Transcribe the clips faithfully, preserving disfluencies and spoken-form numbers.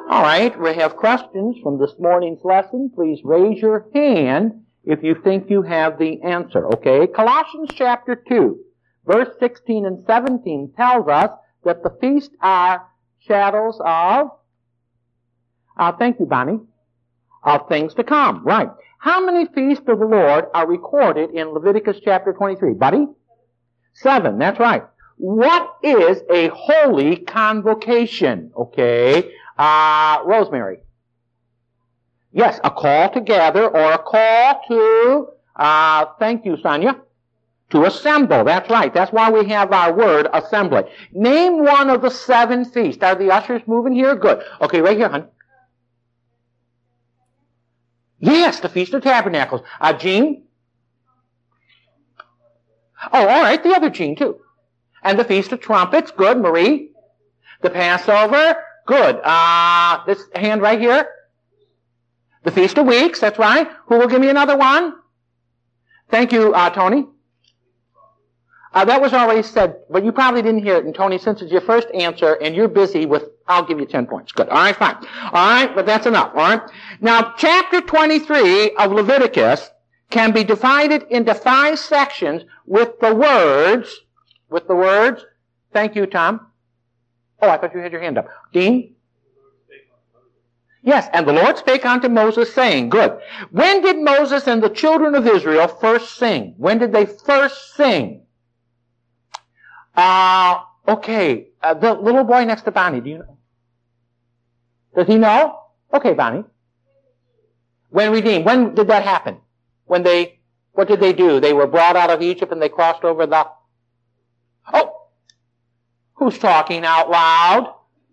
All right, we have questions from this morning's lesson. Please raise your hand if you think you have the answer, okay? Colossians chapter two, verse sixteen and seventeen tells us that the feasts are shadows of, uh, thank you, Bonnie, of things to come, right. How many feasts of the Lord are recorded in Leviticus chapter twenty-three, buddy? Seven, that's right. What is a holy convocation, okay? Uh, Rosemary. Yes, a call to gather or a call to, uh, thank you, Sonia, to assemble. That's right. That's why we have our word assembly. Name one of the seven feasts. Are the ushers moving here? Good. Okay, right here, hon. Yes, the Feast of Tabernacles. Uh, Jean? Oh, all right, the other Jean, too. And the Feast of Trumpets. Good, Marie. The Passover. Good. Uh, this hand right here. The Feast of Weeks, that's right. Who will give me another one? Thank you, uh, Tony. Uh, that was already said, but you probably didn't hear it. And Tony, since it's your first answer and you're busy with, I'll give you ten points. Good. All right, fine. All right, but that's enough. All right. Now, chapter twenty-three of Leviticus can be divided into five sections with the words, with the words, thank you, Tom. Oh, I thought you had your hand up. Dean? Yes, and the Lord spake unto Moses, saying, good. When did Moses and the children of Israel first sing? When did they first sing? Uh, okay, uh, the little boy next to Bonnie, do you know? Does he know? Okay, Bonnie. When redeemed. When did that happen? When they, what did they do? They were brought out of Egypt and they crossed over the, oh, who's talking out loud?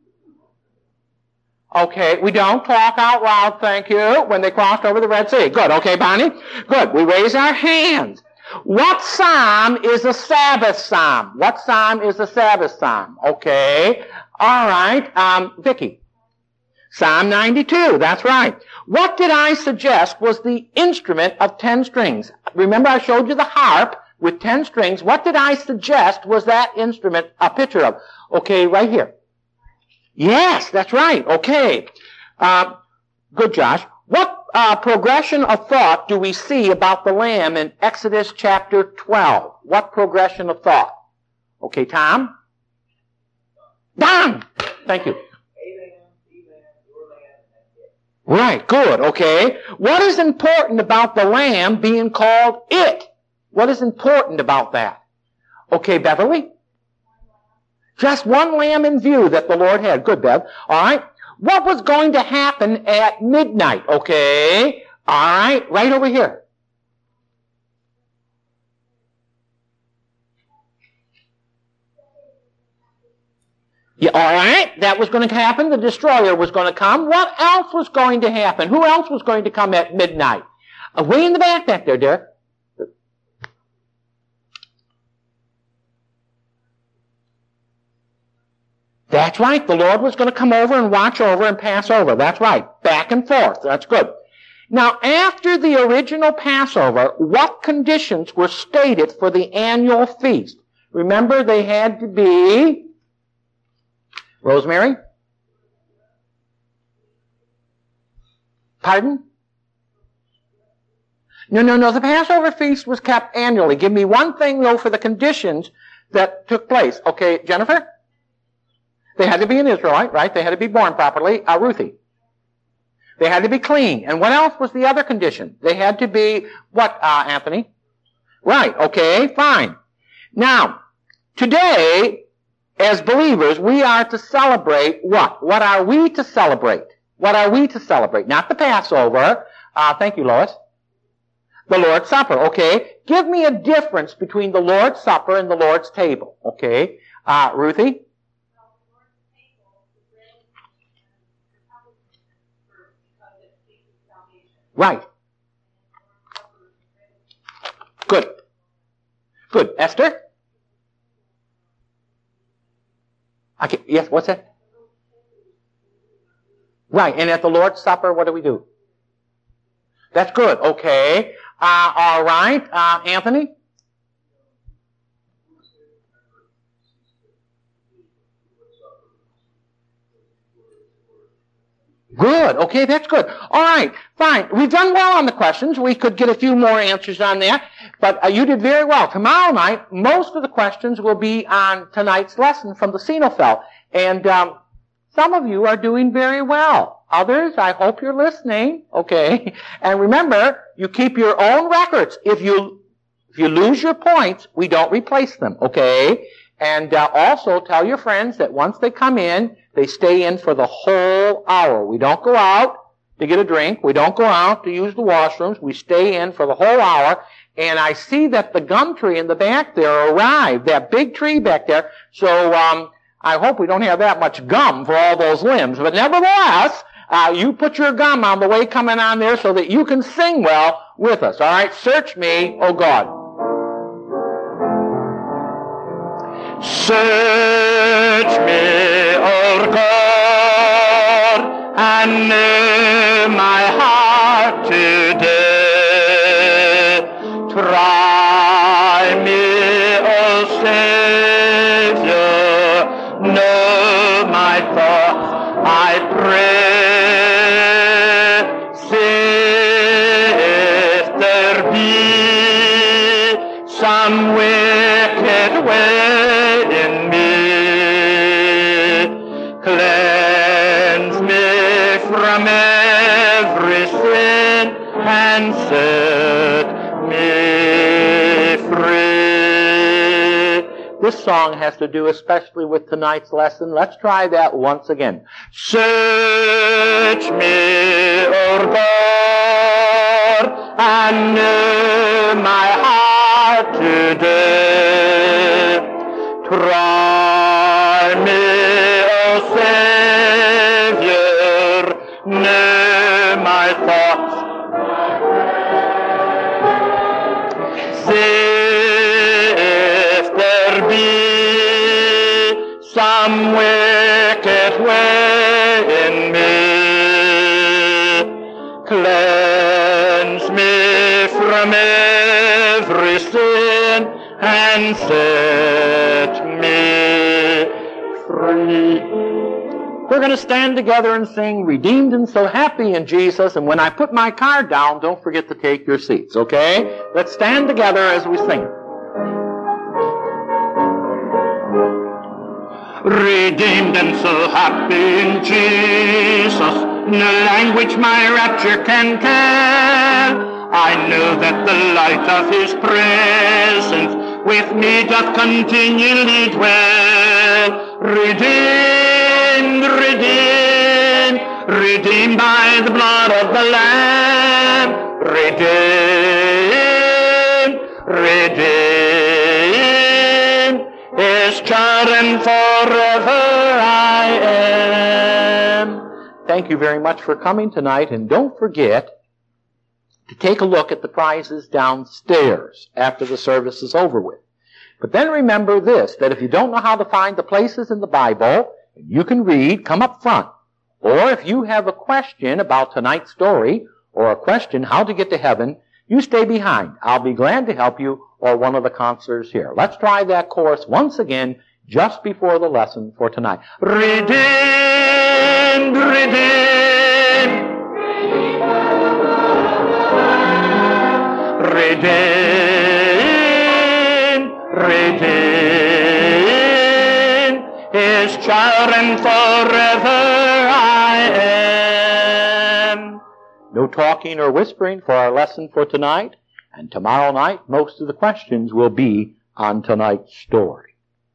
Okay, we don't talk out loud, thank you, when they crossed over the Red Sea. Good, okay, Bonnie? Good, we raise our hands. What psalm is a Sabbath psalm? What psalm is a Sabbath psalm? Okay, all right, um, Vicki. Psalm ninety-two, that's right. What did I suggest was the instrument of ten strings? Remember I showed you the harp with ten strings. What did I suggest was that instrument a picture of? Okay, right here. Yes, that's right. Okay. Uh, good, Josh. What uh, progression of thought do we see about the Lamb in Exodus chapter twelve? What progression of thought? Okay, Tom? Don! Thank you. Right, good, okay. What is important about the Lamb being called it? What is important about that? Okay, Beverly? Just one lamb in view that the Lord had. Good, Bev. All right. What was going to happen at midnight? Okay. All right. Right over here. Yeah, all right. That was going to happen. The destroyer was going to come. What else was going to happen? Who else was going to come at midnight? Uh, way in the back back there, Derek. That's right. The Lord was going to come over and watch over and pass over. That's right. Back and forth. That's good. Now, after the original Passover, what conditions were stated for the annual feast? Remember, they had to be... Rosemary? Pardon? No, no, no. The Passover feast was kept annually. Give me one thing, though, for the conditions that took place. Okay, Jennifer? They had to be an Israelite, right? They had to be born properly. Uh, Ruthie. They had to be clean. And what else was the other condition? They had to be, what, uh, Anthony? Right, okay, fine. Now, today, as believers, we are to celebrate what? What are we to celebrate? What are we to celebrate? Not the Passover. Uh, thank you, Lois. The Lord's Supper, okay? Give me a difference between the Lord's Supper and the Lord's table, okay? Uh, Ruthie? Right. Good. Good. Esther? Okay. Yes, what's that? Right. And at the Lord's Supper, what do we do? That's good. Okay. Uh, all right. Uh, Anthony? Good. Okay, that's good. All right, fine. We've done well on the questions. We could get a few more answers on that, but uh, you did very well. Tomorrow night, most of the questions will be on tonight's lesson from the Sinofel. And um, some of you are doing very well. Others, I hope you're listening. Okay. And remember, you keep your own records. If you if you lose your points, we don't replace them. Okay. And uh, also tell your friends that once they come in, they stay in for the whole hour. We don't go out to get a drink. We don't go out to use the washrooms. We stay in for the whole hour. And I see that the gum tree in the back there arrived, that big tree back there. So um, I hope we don't have that much gum for all those limbs. But nevertheless, uh, you put your gum on the way coming on there so that you can sing well with us. All right? Search me, O God. Search me, O God, and know my heart today. Try me, O Savior, know my thoughts, I pray. See if there be some wicked way in me. Cleanse me from every sin and set me free. This song has to do especially with tonight's lesson. Let's try that once again. Search me, O God, and know my heart today. Try me, O Savior, know my thoughts. See if there be some wicked way in me. Cleanse me from every sin and set me free. We're going to stand together and sing Redeemed and So Happy in Jesus. And when I put my card down, don't forget to take your seats, okay? Let's stand together as we sing. Redeemed and so happy in Jesus, no language my rapture can tell. I know that the light of His presence with me doth continually dwell. Redeemed, redeemed, redeemed by the blood of the Lamb. Redeemed, redeemed, His child and forever I am. Thank you very much for coming tonight, and don't forget to take a look at the prizes downstairs after the service is over with. But then remember this, that if you don't know how to find the places in the Bible, you can read, come up front. Or if you have a question about tonight's story, or a question how to get to heaven, you stay behind. I'll be glad to help you, or one of the counselors here. Let's try that chorus once again, just before the lesson for tonight. Redeemed, redeemed, redeemed, redeemed, His child and forever I am. No talking or whispering for our lesson for tonight, and tomorrow night most of the questions will be on tonight's story.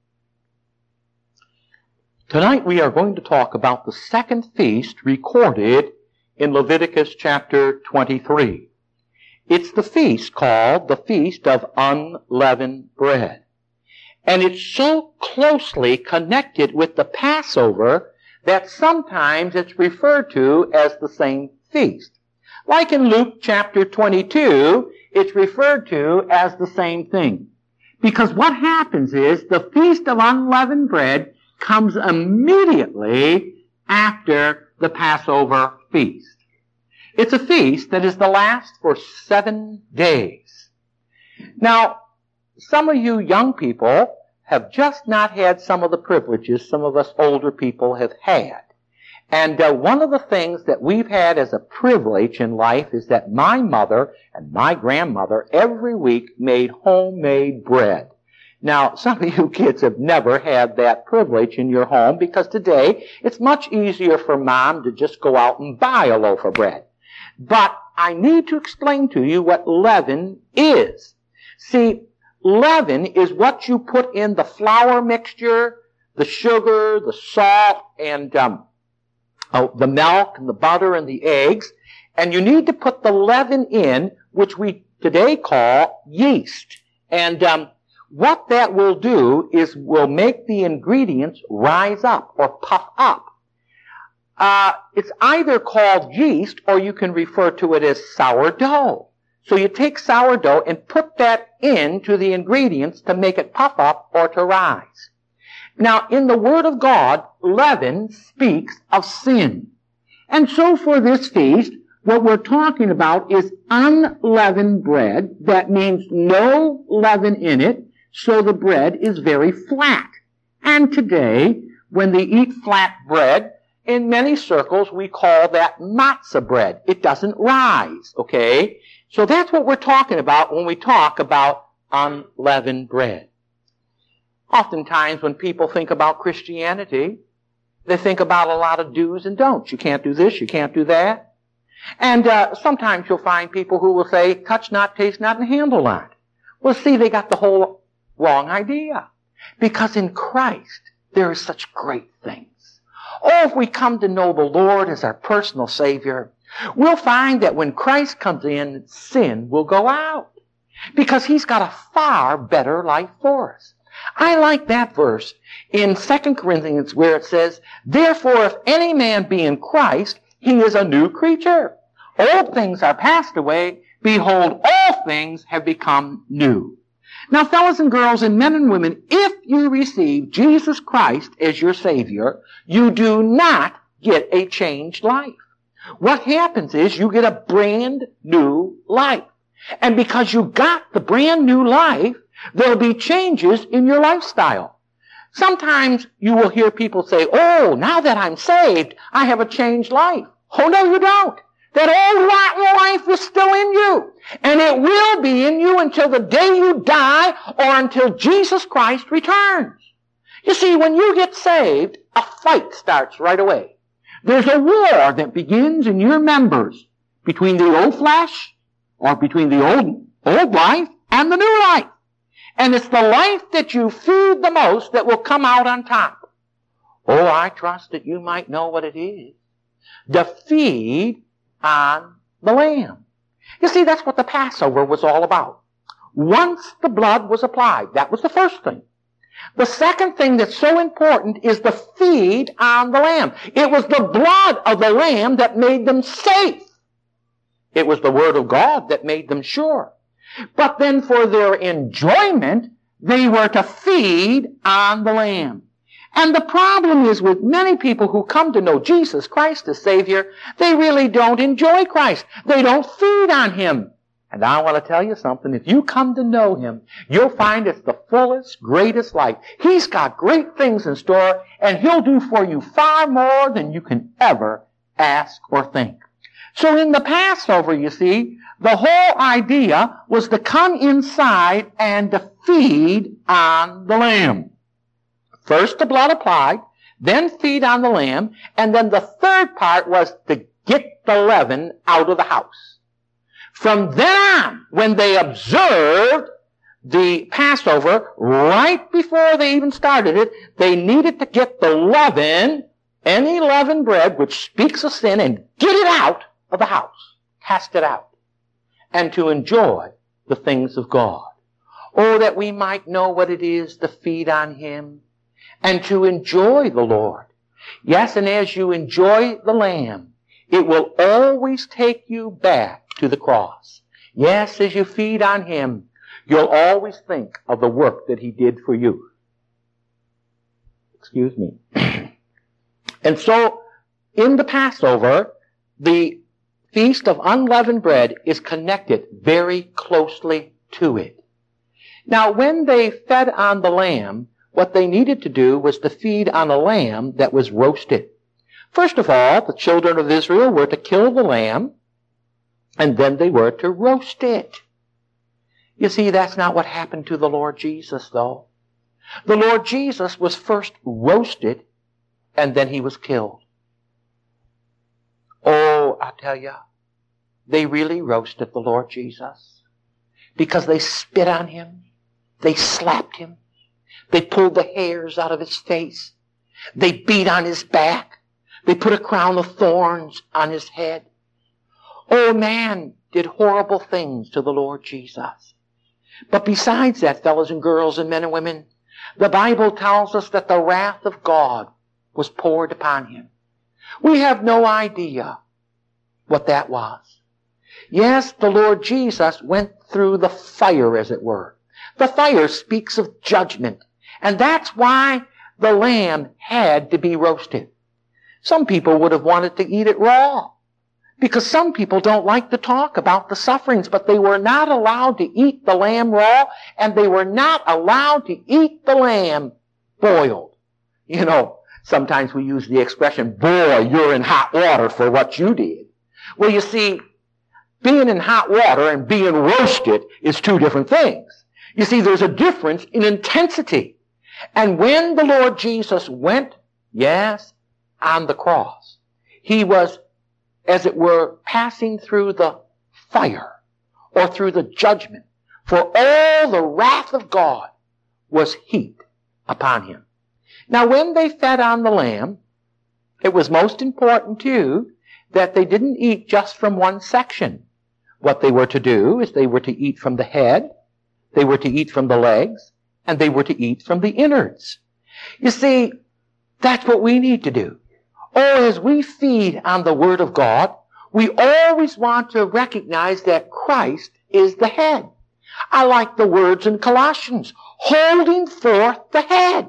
Tonight we are going to talk about the second feast recorded in Leviticus chapter twenty-three. It's the feast called the Feast of Unleavened Bread. And it's so closely connected with the Passover that sometimes it's referred to as the same feast. Like in Luke chapter twenty-two, it's referred to as the same thing. Because what happens is the Feast of Unleavened Bread comes immediately after the Passover feast. It's a feast that is to last for seven days. Now, some of you young people have just not had some of the privileges some of us older people have had. And uh, one of the things that we've had as a privilege in life is that my mother and my grandmother every week made homemade bread. Now, some of you kids have never had that privilege in your home because today it's much easier for mom to just go out and buy a loaf of bread. But I need to explain to you what leaven is. See, leaven is what you put in the flour mixture, the sugar, the salt, and um, oh, the milk, and the butter, and the eggs. And you need to put the leaven in, which we today call yeast. And um, what that will do is will make the ingredients rise up or puff up. Uh, it's either called yeast or you can refer to it as sourdough. So you take sourdough and put that into the ingredients to make it puff up or to rise. Now, in the Word of God, leaven speaks of sin. And so for this feast, what we're talking about is unleavened bread. That means no leaven in it, so the bread is very flat. And today, when they eat flat bread, in many circles, we call that matzah bread. It doesn't rise, okay? So that's what we're talking about when we talk about unleavened bread. Oftentimes, when people think about Christianity, they think about a lot of do's and don'ts. You can't do this, you can't do that. And uh, sometimes you'll find people who will say, touch not, taste not, and handle not. Well, see, they got the whole wrong idea. Because in Christ, there are such great things. Oh, if we come to know the Lord as our personal Savior, we'll find that when Christ comes in, sin will go out. Because He's got a far better life for us. I like that verse in Second Corinthians where it says, therefore, if any man be in Christ, he is a new creature. Old things are passed away. Behold, all things have become new. Now, fellas and girls and men and women, if you receive Jesus Christ as your Savior, you do not get a changed life. What happens is you get a brand new life. And because you got the brand new life, there'll be changes in your lifestyle. Sometimes you will hear people say, oh, now that I'm saved, I have a changed life. Oh, no, you don't. That old rotten life is still in you. And it will be in you until the day you die or until Jesus Christ returns. You see, when you get saved, a fight starts right away. There's a war that begins in your members between the old flesh or between the old, old life and the new life. And it's the life that you feed the most that will come out on top. Oh, I trust that you might know what it is. The feed on the lamb. You see, that's what the Passover was all about. Once the blood was applied, that was the first thing. The second thing that's so important is the feed on the lamb. It was the blood of the lamb that made them safe. It was the Word of God that made them sure. But then for their enjoyment, they were to feed on the lamb. And the problem is with many people who come to know Jesus Christ as Savior, they really don't enjoy Christ. They don't feed on Him. And I want to tell you something. If you come to know Him, you'll find it's the fullest, greatest life. He's got great things in store, and He'll do for you far more than you can ever ask or think. So in the Passover, you see, the whole idea was to come inside and to feed on the lamb. First the blood applied, then feed on the lamb, and then the third part was to get the leaven out of the house. From then on, when they observed the Passover, right before they even started it, they needed to get the leaven, any leavened bread, which speaks of sin, and get it out of the house. Cast it out. And to enjoy the things of God. Oh, that we might know what it is to feed on Him and to enjoy the Lord. Yes, and as you enjoy the Lamb, it will always take you back to the cross. Yes, as you feed on Him, you'll always think of the work that He did for you. Excuse me. And so, in the Passover, the Feast of Unleavened Bread is connected very closely to it. Now, when they fed on the lamb, what they needed to do was to feed on a lamb that was roasted. First of all, the children of Israel were to kill the lamb, and then they were to roast it. You see, that's not what happened to the Lord Jesus, though. The Lord Jesus was first roasted, and then he was killed. Oh, I tell you, they really roasted the Lord Jesus, because they spit on him, they slapped him, they pulled the hairs out of his face, they beat on his back, they put a crown of thorns on his head. Oh, man did horrible things to the Lord Jesus. But besides that, fellows and girls and men and women, the Bible tells us that the wrath of God was poured upon him. We have no idea what that was. Yes, the Lord Jesus went through the fire, as it were. The fire speaks of judgment, and that's why the lamb had to be roasted. Some people would have wanted to eat it raw, because some people don't like to talk about the sufferings, but they were not allowed to eat the lamb raw, and they were not allowed to eat the lamb boiled. You know, sometimes we use the expression, boy, you're in hot water for what you did. Well, you see, being in hot water and being roasted is two different things. You see, there's a difference in intensity. And when the Lord Jesus went, yes, on the cross, he was, as it were, passing through the fire or through the judgment, for all the wrath of God was heaped upon him. Now, when they fed on the lamb, it was most important, too, that they didn't eat just from one section. What they were to do is they were to eat from the head, they were to eat from the legs, and they were to eat from the innards. You see, that's what we need to do. Oh, as we feed on the Word of God, we always want to recognize that Christ is the head. I like the words in Colossians, holding forth the head.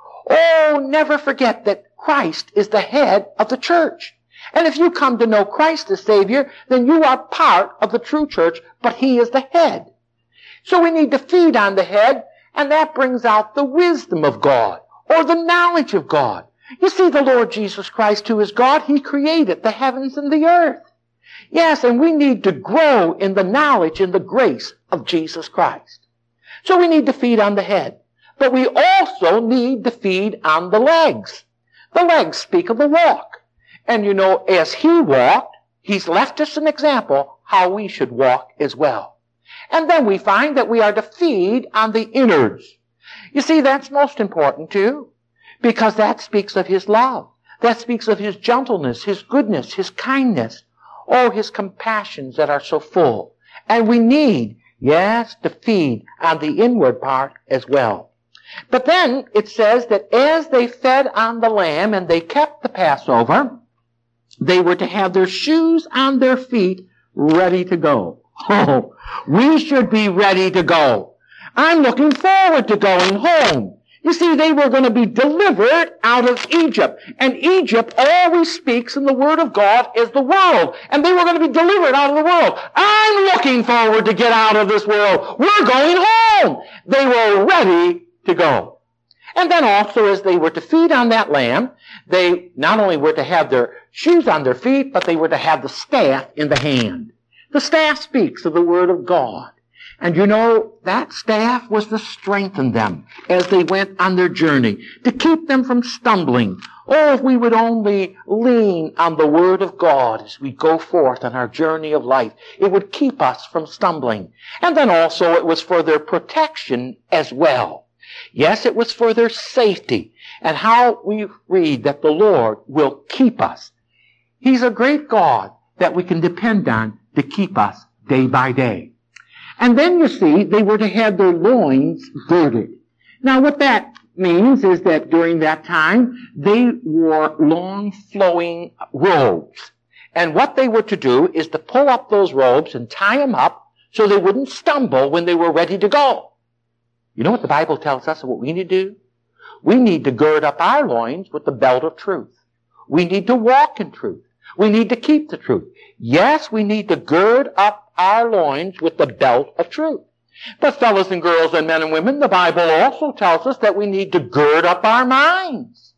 Oh, never forget that Christ is the head of the church. And if you come to know Christ as Savior, then you are part of the true church, but He is the head. So we need to feed on the head, and that brings out the wisdom of God, or the knowledge of God. You see, the Lord Jesus Christ, who is God, He created the heavens and the earth. Yes, and we need to grow in the knowledge and the grace of Jesus Christ. So we need to feed on the head. But we also need to feed on the legs. The legs speak of the walk. And you know, as He walked, He's left us an example how we should walk as well. And then we find that we are to feed on the innards. You see, that's most important too, because that speaks of His love. That speaks of His gentleness, His goodness, His kindness, oh, His compassions that are so full. And we need, yes, to feed on the inward part as well. But then it says that as they fed on the lamb and they kept the Passover, they were to have their shoes on their feet ready to go. Oh, we should be ready to go. I'm looking forward to going home. You see, they were going to be delivered out of Egypt. And Egypt always speaks in the Word of God as the world. And they were going to be delivered out of the world. I'm looking forward to get out of this world. We're going home. They were ready to go. And then also, as they were to feed on that lamb, they not only were to have their shoes on their feet, but they were to have the staff in the hand. The staff speaks of the Word of God. And you know, that staff was to strengthen them as they went on their journey, to keep them from stumbling. Oh, if we would only lean on the Word of God as we go forth on our journey of life, it would keep us from stumbling. And then also it was for their protection as well. Yes, it was for their safety. And how we read that the Lord will keep us. He's a great God that we can depend on to keep us day by day. And then, you see, they were to have their loins girded. Now, what that means is that during that time, they wore long, flowing robes. And what they were to do is to pull up those robes and tie them up so they wouldn't stumble when they were ready to go. You know what the Bible tells us what we need to do? We need to gird up our loins with the belt of truth. We need to walk in truth. We need to keep the truth. Yes, we need to gird up our loins with the belt of truth. But fellows and girls and men and women, the Bible also tells us that we need to gird up our minds.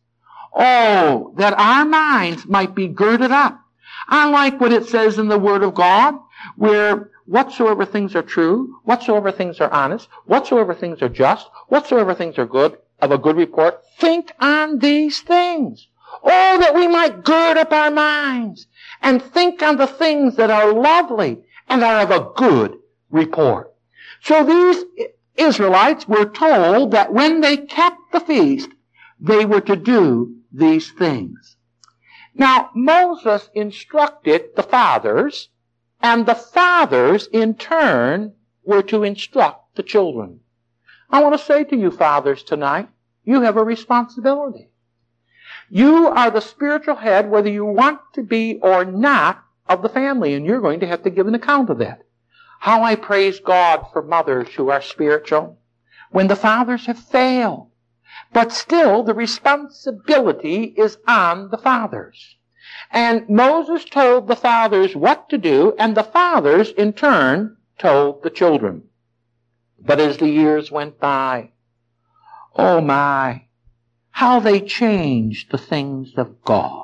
Oh, that our minds might be girded up. I like what it says in the Word of God, where whatsoever things are true, whatsoever things are honest, whatsoever things are just, whatsoever things are good, of a good report, think on these things. Oh, that we might gird up our minds and think on the things that are lovely and are of a good report. So these Israelites were told that when they kept the feast, they were to do these things. Now, Moses instructed the fathers, and the fathers, in turn, were to instruct the children. I want to say to you, fathers, tonight, you have a responsibility. You are the spiritual head, whether you want to be or not, of the family, and you're going to have to give an account of that. How I praise God for mothers who are spiritual, when the fathers have failed. But still, the responsibility is on the fathers. And Moses told the fathers what to do, and the fathers, in turn, told the children. But as the years went by, oh my, how they changed the things of God.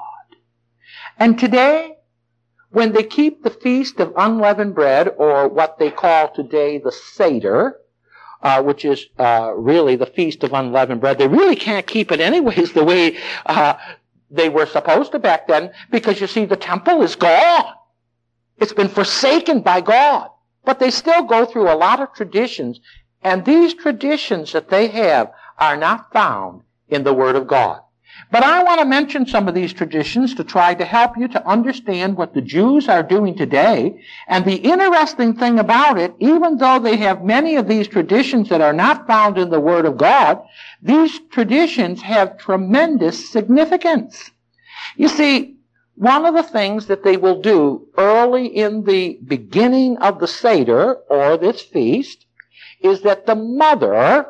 And today, when they keep the Feast of Unleavened Bread, or what they call today the Seder, Uh, which is uh, really the Feast of Unleavened Bread. They really can't keep it anyways the way uh, they were supposed to back then, because you see, the temple is gone. It's been forsaken by God. But they still go through a lot of traditions, and these traditions that they have are not found in the Word of God. But I want to mention some of these traditions to try to help you to understand what the Jews are doing today. And the interesting thing about it, even though they have many of these traditions that are not found in the Word of God, these traditions have tremendous significance. You see, one of the things that they will do early in the beginning of the Seder, or this feast, is that the mother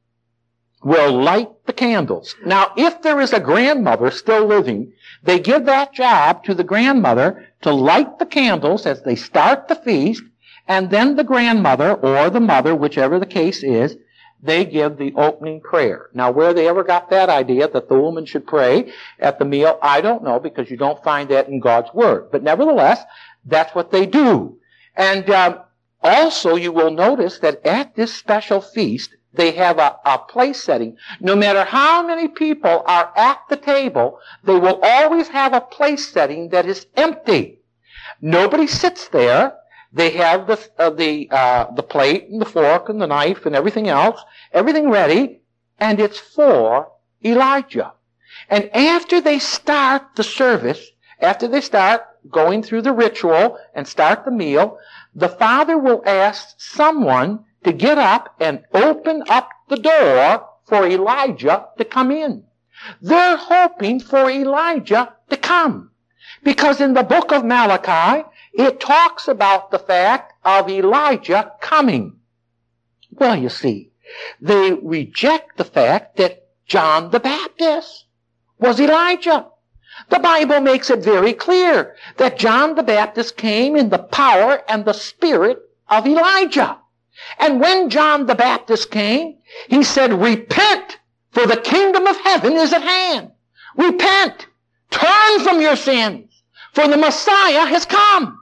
will light the candles. Now, if there is a grandmother still living, they give that job to the grandmother to light the candles as they start the feast, and then the grandmother, or the mother, whichever the case is, they give the opening prayer. Now, where they ever got that idea that the woman should pray at the meal, I don't know, because you don't find that in God's Word. But nevertheless, that's what they do. And um, also, you will notice that at this special feast, they have a, a place setting. No matter how many people are at the table, they will always have a place setting that is empty. Nobody sits there. They have the uh, the uh, the plate and the fork and the knife and everything else, everything ready, and it's for Elijah. And after they start the service, after they start going through the ritual and start the meal, the father will ask someone to get up and open up the door for Elijah to come in. They're hoping for Elijah to come, because in the book of Malachi, it talks about the fact of Elijah coming. Well, you see, they reject the fact that John the Baptist was Elijah. The Bible makes it very clear that John the Baptist came in the power and the spirit of Elijah. And when John the Baptist came, he said, "Repent, for the kingdom of heaven is at hand." Repent, turn from your sins, for the Messiah has come.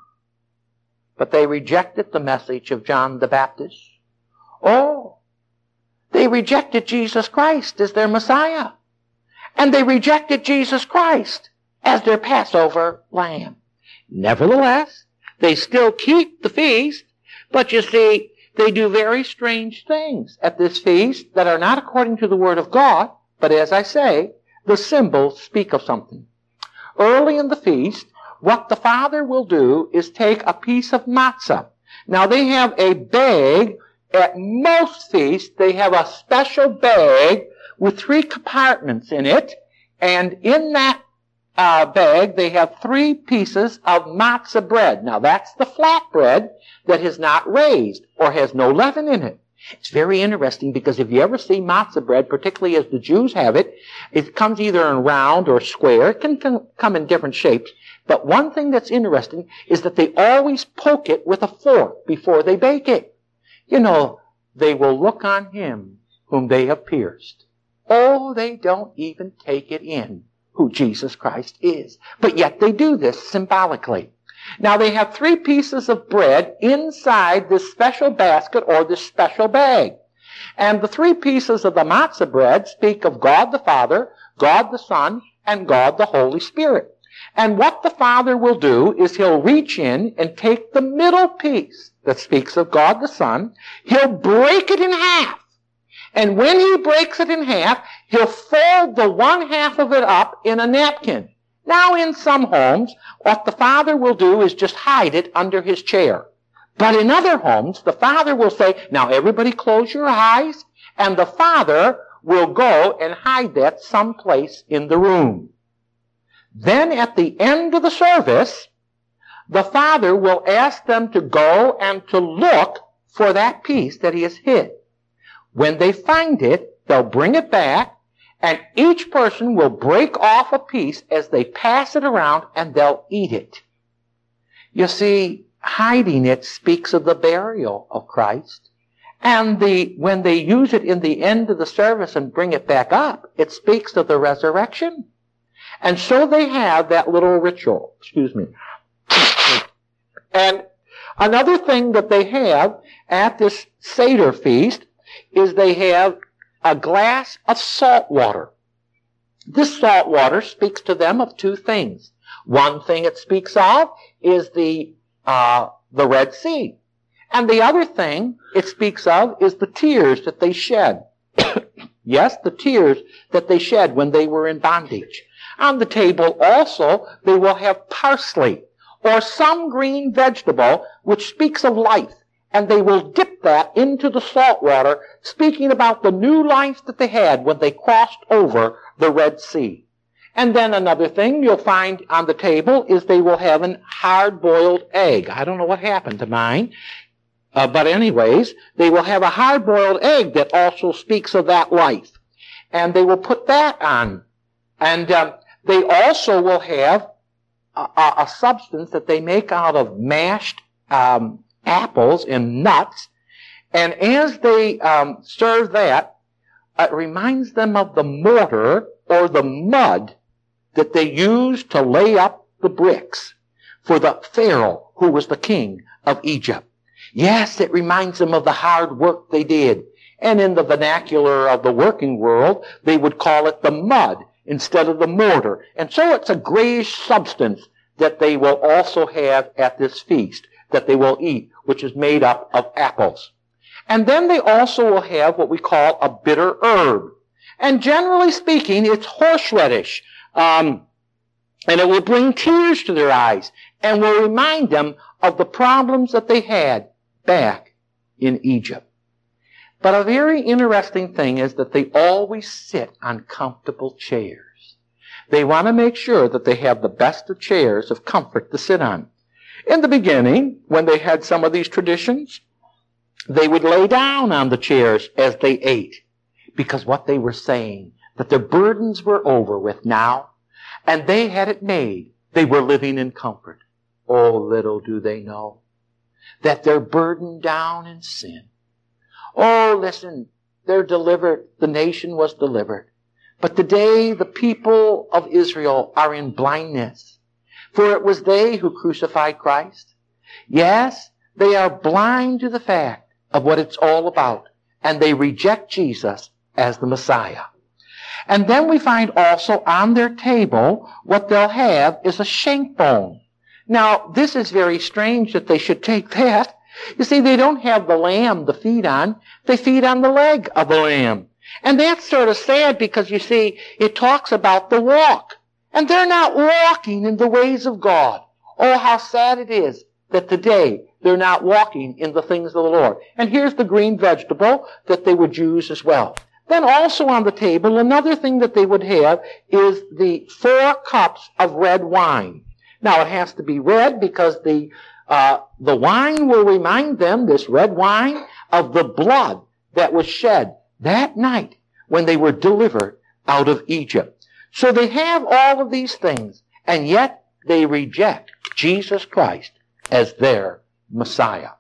But they rejected the message of John the Baptist. Oh, they rejected Jesus Christ as their Messiah. And they rejected Jesus Christ as their Passover lamb. Nevertheless, they still keep the feast, but you see, they do very strange things at this feast that are not according to the Word of God, but as I say, the symbols speak of something. Early in the feast, what the father will do is take a piece of matzah. Now, they have a bag. At most feasts, they have a special bag with three compartments in it, and in that uh, bag, they have three pieces of matzah bread. Now, that's the flat bread that is not raised or has no leaven in it. It's very interesting, because if you ever see matzah bread, particularly as the Jews have it, it comes either in round or square. It can come in different shapes. But one thing that's interesting is that they always poke it with a fork before they bake it. You know, they will look on him whom they have pierced. Oh, they don't even take it in who Jesus Christ is. But yet they do this symbolically. Now they have three pieces of bread inside this special basket or this special bag. And the three pieces of the matzah bread speak of God the Father, God the Son, and God the Holy Spirit. And what the Father will do is he'll reach in and take the middle piece that speaks of God the Son. He'll break it in half. And when he breaks it in half, he'll fold the one half of it up in a napkin. Now, in some homes, what the father will do is just hide it under his chair. But in other homes, the father will say, now everybody close your eyes, and the father will go and hide that someplace in the room. Then at the end of the service, the father will ask them to go and to look for that piece that he has hid. When they find it, they'll bring it back, and each person will break off a piece as they pass it around, and they'll eat it. You see, hiding it speaks of the burial of Christ. And the when they use it in the end of the service and bring it back up, it speaks of the resurrection. And so they have that little ritual. Excuse me. And another thing that they have at this Seder feast is they have a glass of salt water. This salt water speaks to them of two things. One thing it speaks of is the uh, the Red Sea. And the other thing it speaks of is the tears that they shed. Yes, the tears that they shed when they were in bondage. On the table also, they will have parsley or some green vegetable which speaks of life. And they will dip that into the salt water, speaking about the new life that they had when they crossed over the Red Sea. And then another thing you'll find on the table is they will have an hard-boiled egg. I don't know what happened to mine. Uh, but anyways, they will have a hard-boiled egg that also speaks of that life. And they will put that on. And um, they also will have a, a, a substance that they make out of mashed um apples and nuts, and as they um, serve that, it reminds them of the mortar or the mud that they used to lay up the bricks for the Pharaoh who was the king of Egypt. Yes, it reminds them of the hard work they did, and in the vernacular of the working world, they would call it the mud instead of the mortar. And so it's a grayish substance that they will also have at this feast, that they will eat, which is made up of apples. And then they also will have what we call a bitter herb. And generally speaking, it's horseradish. Um, and it will bring tears to their eyes and will remind them of the problems that they had back in Egypt. But a very interesting thing is that they always sit on comfortable chairs. They want to make sure that they have the best of chairs of comfort to sit on. In the beginning, when they had some of these traditions, they would lay down on the chairs as they ate, because what they were saying, that their burdens were over with now, and they had it made. They were living in comfort. Oh, little do they know that they're burdened down in sin. Oh, listen, they're delivered. The nation was delivered. But today, the people of Israel are in blindness. For it was they who crucified Christ. Yes, they are blind to the fact of what it's all about, and they reject Jesus as the Messiah. And then we find also on their table, what they'll have is a shank bone. Now, this is very strange that they should take that. You see, they don't have the lamb to feed on. They feed on the leg of the lamb. And that's sort of sad because, you see, it talks about the walk. And they're not walking in the ways of God. Oh, how sad it is that today they're not walking in the things of the Lord. And here's the green vegetable that they would use as well. Then also on the table, another thing that they would have is the four cups of red wine. Now, it has to be red because the uh, the wine will remind them, this red wine, of the blood that was shed that night when they were delivered out of Egypt. So they have all of these things, and yet they reject Jesus Christ as their Messiah.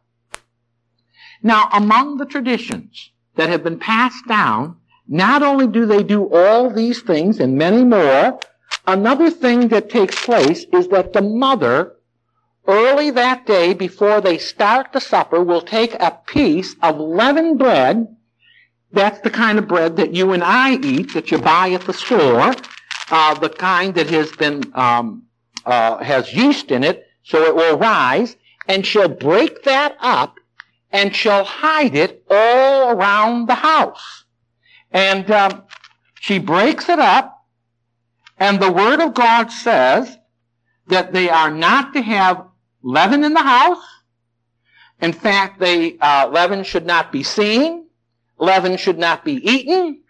Now, among the traditions that have been passed down, not only do they do all these things and many more another thing that takes place is that the mother, early that day before they start the supper, will take a piece of leavened bread. That's the kind of bread that you and I eat, that you buy at the store, uh, the kind that has been um, uh, has yeast in it, so it will rise. And she'll break that up, and she'll hide it all around the house. And um, she breaks it up, and the Word of God says that they are not to have leaven in the house. In fact, they, uh, leaven should not be seen. Leaven should not be eaten.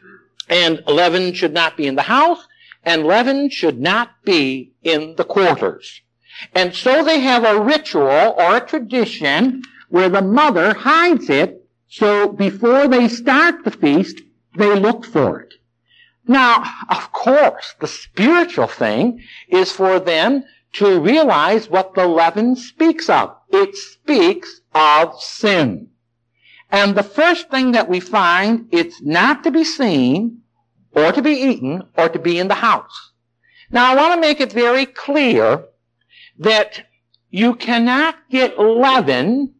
And leaven should not be in the house. And leaven should not be in the quarters. And so they have a ritual or a tradition where the mother hides it, so before they start the feast, they look for it. Now, of course, the spiritual thing is for them to realize what the leaven speaks of. It speaks of sin. And the first thing that we find, it's not to be seen, or to be eaten, or to be in the house. Now, I want to make it very clear that you cannot get leaven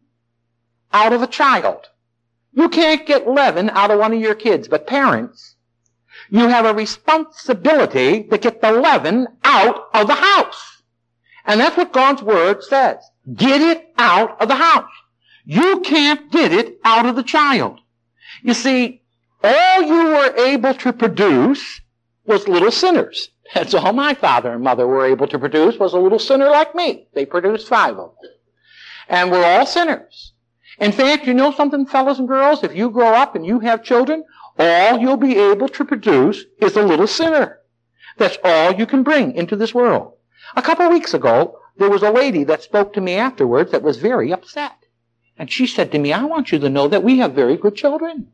out of a child. You can't get leaven out of one of your kids, but parents, you have a responsibility to get the leaven out of the house. And that's what God's Word says. Get it out of the house. You can't get it out of the child. You see, all you were able to produce was little sinners. That's all my father and mother were able to produce, was a little sinner like me. They produced five of them. And we're all sinners. In fact, you know something, fellas and girls? If you grow up and you have children, all you'll be able to produce is a little sinner. That's all you can bring into this world. A couple of weeks ago, there was a lady that spoke to me afterwards that was very upset. And she said to me, I want you to know that we have very good children.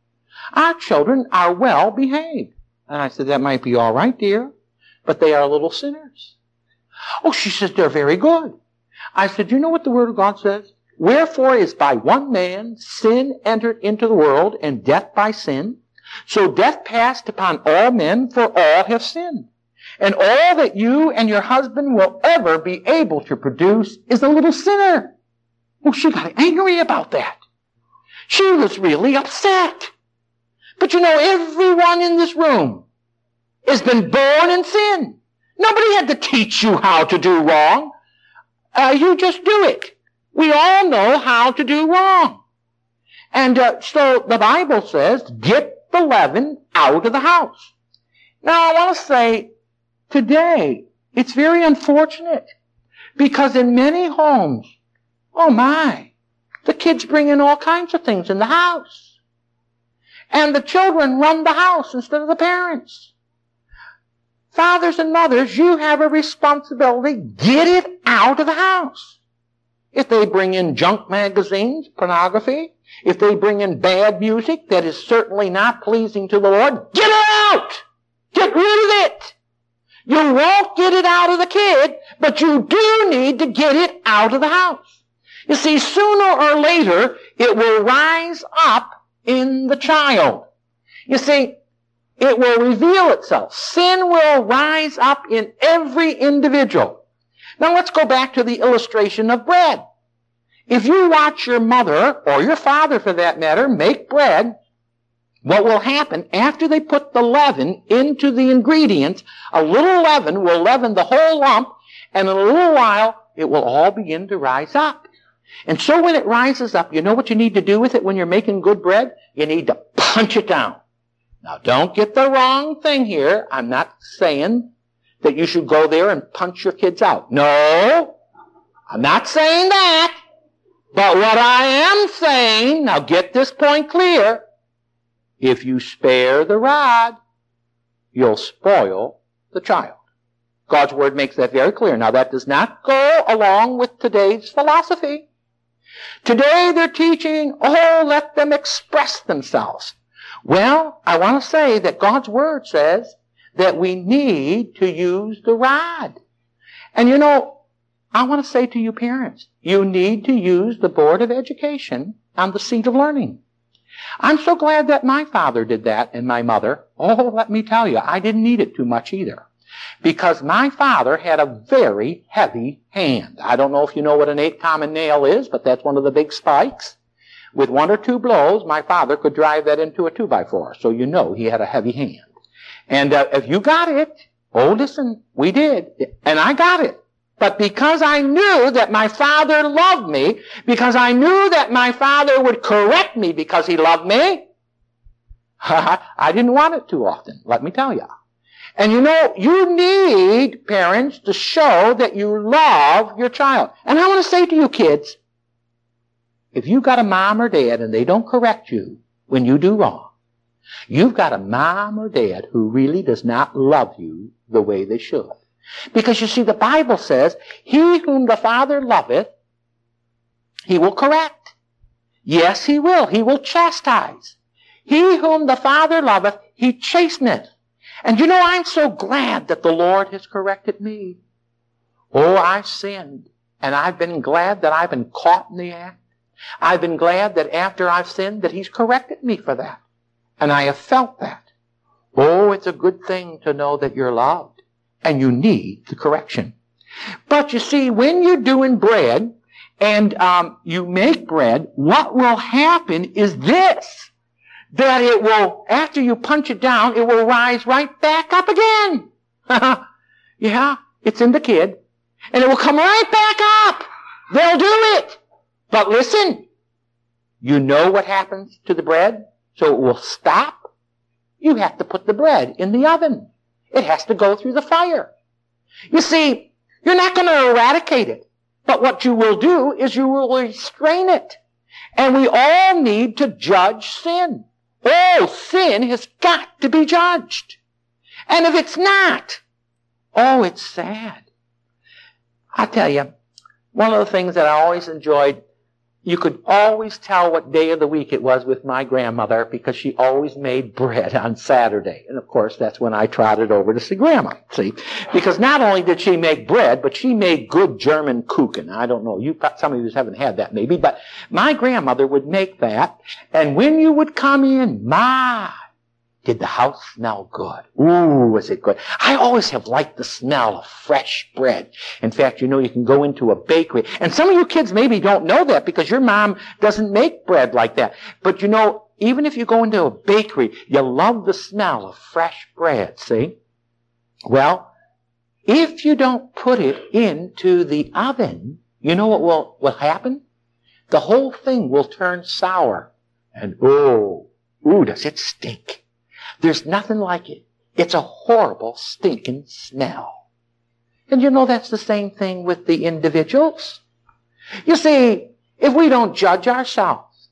Our children are well behaved. And I said, that might be all right, dear, but they are little sinners. Oh, she says, they're very good. I said, you know what the Word of God says? Wherefore is by one man sin entered into the world, and death by sin. So death passed upon all men, for all have sinned. And all that you and your husband will ever be able to produce is a little sinner. Well, she got angry about that. She was really upset. But you know, everyone in this room has been born in sin. Nobody had to teach you how to do wrong. Uh, you just do it. We all know how to do wrong. And uh, so the Bible says, get the leaven out of the house. Now, I want to say, today, it's very unfortunate, because in many homes, oh my, the kids bring in all kinds of things in the house. And the children run the house instead of the parents. Fathers and mothers, you have a responsibility. Get it out of the house. If they bring in junk magazines, pornography, if they bring in bad music that is certainly not pleasing to the Lord, get it out! Get rid of it! You won't get it out of the kid, but you do need to get it out of the house. You see, sooner or later, it will rise up in the child. You see, it will reveal itself. Sin will rise up in every individual. Now let's go back to the illustration of bread. If you watch your mother, or your father for that matter, make bread, what will happen after they put the leaven into the ingredients, a little leaven will leaven the whole lump, and in a little while, it will all begin to rise up. And so when it rises up, you know what you need to do with it when you're making good bread? You need to punch it down. Now, don't get the wrong thing here. I'm not saying that you should go there and punch your kids out. No, I'm not saying that. But what I am saying, now get this point clear, if you spare the rod, you'll spoil the child. God's Word makes that very clear. Now, that does not go along with today's philosophy. Today they're teaching, oh, let them express themselves. Well, I want to say that God's Word says that we need to use the rod. And you know, I want to say to you parents, you need to use the Board of Education on the seat of learning. I'm so glad that my father did that and my mother. Oh, let me tell you, I didn't need it too much either. Because my father had a very heavy hand. I don't know if you know what an eight common nail is, but that's one of the big spikes. With one or two blows, my father could drive that into a two by four. So you know he had a heavy hand. And uh, if you got it, oh, listen, we did. And I got it. But because I knew that my father loved me, because I knew that my father would correct me because he loved me, I didn't want it too often, let me tell you. And you know, you need, parents, to show that you love your child. And I want to say to you kids, if you've got a mom or dad and they don't correct you when you do wrong, you've got a mom or dad who really does not love you the way they should. Because you see, the Bible says, he whom the Father loveth, he will correct. Yes, he will. He will chastise. He whom the Father loveth, he chasteneth. And you know, I'm so glad that the Lord has corrected me. Oh, I've sinned. And I've been glad that I've been caught in the act. I've been glad that after I've sinned that he's corrected me for that. And I have felt that. Oh, it's a good thing to know that you're loved. And you need the correction. But you see, when you're doing bread and um, you make bread, what will happen is this. That it will, after you punch it down, it will rise right back up again. Yeah, it's in the kid. And it will come right back up. They'll do it. But listen, you know what happens to the bread? So it will stop. You have to put the bread in the oven. It has to go through the fire. You see, you're not going to eradicate it. But what you will do is you will restrain it. And we all need to judge sin. Oh, sin has got to be judged. And if it's not, oh, it's sad. I tell you, one of the things that I always enjoyed, you could always tell what day of the week it was with my grandmother because she always made bread on Saturday. And of course, that's when I trotted over to see Grandma, see? Because not only did she make bread, but she made good German Kuchen. I don't know, you, some of you haven't had that maybe, but my grandmother would make that. And when you would come in, my, did the house smell good? Ooh, was it good? I always have liked the smell of fresh bread. In fact, you know, you can go into a bakery. And some of you kids maybe don't know that because your mom doesn't make bread like that. But you know, even if you go into a bakery, you love the smell of fresh bread, see? Well, if you don't put it into the oven, you know what will, will happen? The whole thing will turn sour. And oh, ooh, does it stink. There's nothing like it. It's a horrible, stinking smell. And you know that's the same thing with the individuals. You see, if we don't judge ourselves,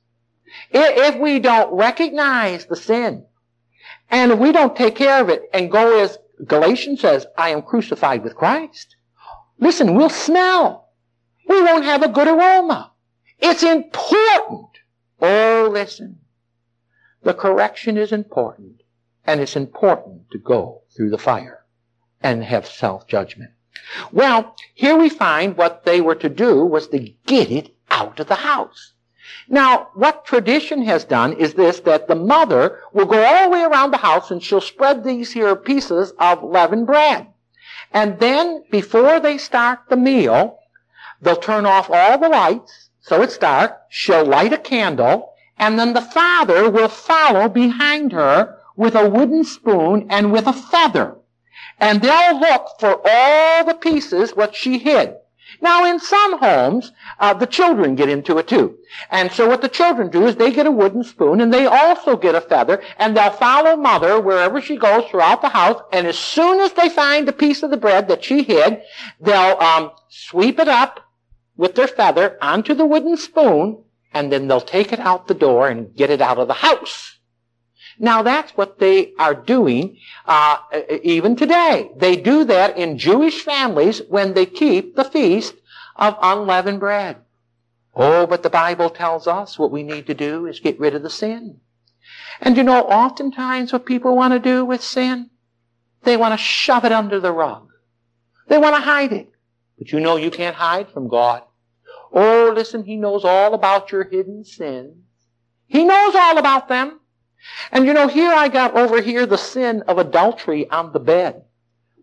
if we don't recognize the sin, and if we don't take care of it and go as Galatians says, I am crucified with Christ, listen, we'll smell. We won't have a good aroma. It's important. Oh, listen. The correction is important. And it's important to go through the fire and have self-judgment. Well, here we find what they were to do was to get it out of the house. Now, what tradition has done is this, that the mother will go all the way around the house and she'll spread these here pieces of leavened bread. And then, before they start the meal, they'll turn off all the lights, so it's dark. She'll light a candle, and then the father will follow behind her with a wooden spoon and with a feather. And they'll look for all the pieces what she hid. Now, in some homes, uh, the children get into it too. And so what the children do is they get a wooden spoon and they also get a feather, and they'll follow mother wherever she goes throughout the house, and as soon as they find a piece of the bread that she hid, they'll um, sweep it up with their feather onto the wooden spoon, and then they'll take it out the door and get it out of the house. Now, that's what they are doing uh, even today. They do that in Jewish families when they keep the feast of unleavened bread. Oh, but the Bible tells us what we need to do is get rid of the sin. And you know, oftentimes what people want to do with sin, they want to shove it under the rug. They want to hide it. But you know you can't hide from God. Oh, listen, He knows all about your hidden sins. He knows all about them. And you know, here I got over here the sin of adultery on the bed.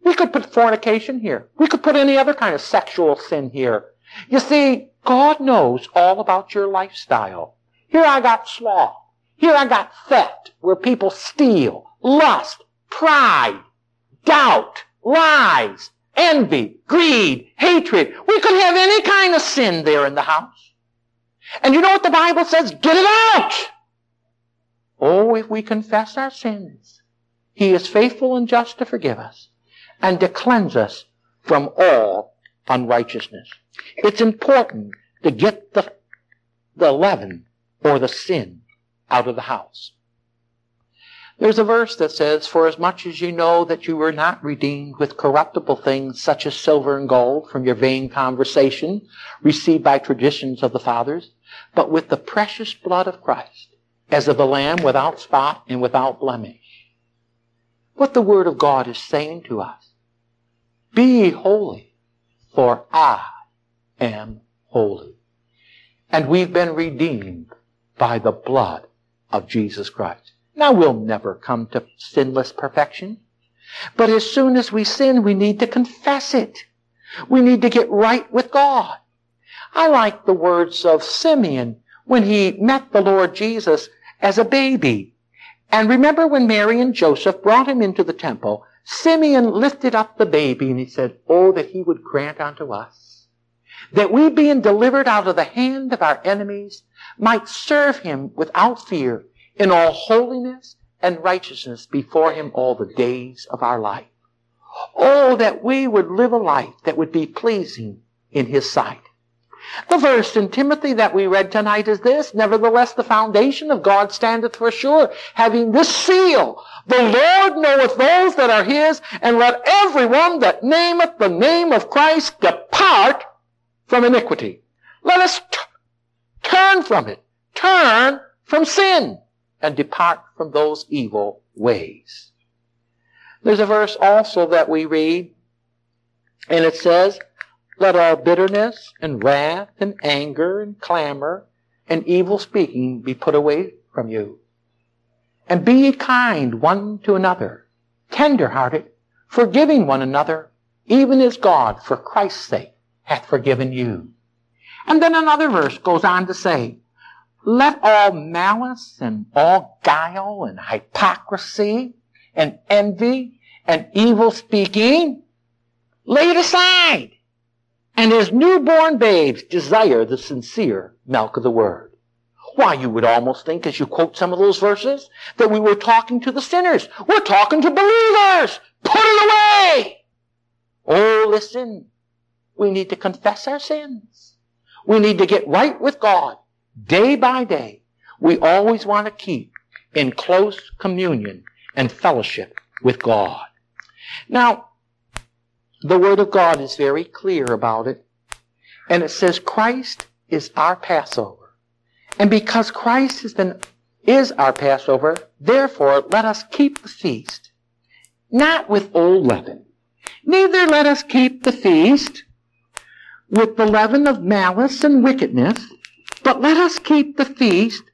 We could put fornication here. We could put any other kind of sexual sin here. You see, God knows all about your lifestyle. Here I got sloth. Here I got theft, where people steal, lust, pride, doubt, lies, envy, greed, hatred. We could have any kind of sin there in the house. And you know what the Bible says? Get it out! Oh, if we confess our sins, He is faithful and just to forgive us and to cleanse us from all unrighteousness. It's important to get the, the leaven or the sin out of the house. There's a verse that says, for as much as you know that you were not redeemed with corruptible things such as silver and gold from your vain conversation received by traditions of the fathers, but with the precious blood of Christ, as of a lamb without spot and without blemish. What the Word of God is saying to us, be ye holy, for I am holy. And we've been redeemed by the blood of Jesus Christ. Now, we'll never come to sinless perfection. But as soon as we sin, we need to confess it. We need to get right with God. I like the words of Simeon when he met the Lord Jesus as a baby. And remember when Mary and Joseph brought him into the temple, Simeon lifted up the baby and he said, oh, that he would grant unto us, that we being delivered out of the hand of our enemies might serve him without fear in all holiness and righteousness before him all the days of our life. Oh, that we would live a life that would be pleasing in his sight. The verse in Timothy that we read tonight is this, nevertheless the foundation of God standeth for sure, having this seal, the Lord knoweth those that are his, and let everyone that nameth the name of Christ depart from iniquity. Let us t- turn from it, turn from sin, and depart from those evil ways. There's a verse also that we read, and it says, let all bitterness and wrath and anger and clamor and evil speaking be put away from you. And be ye kind one to another, tender-hearted, forgiving one another, even as God, for Christ's sake, hath forgiven you. And then another verse goes on to say, let all malice and all guile and hypocrisy and envy and evil speaking lay it aside. And as newborn babes desire the sincere milk of the word. Why, you would almost think, as you quote some of those verses, that we were talking to the sinners. We're talking to believers. Put it away. Oh, listen. We need to confess our sins. We need to get right with God day by day. We always want to keep in close communion and fellowship with God. Now, the Word of God is very clear about it. And it says Christ is our Passover. And because Christ has been, is our Passover, therefore let us keep the feast, not with old leaven. Neither let us keep the feast with the leaven of malice and wickedness, but let us keep the feast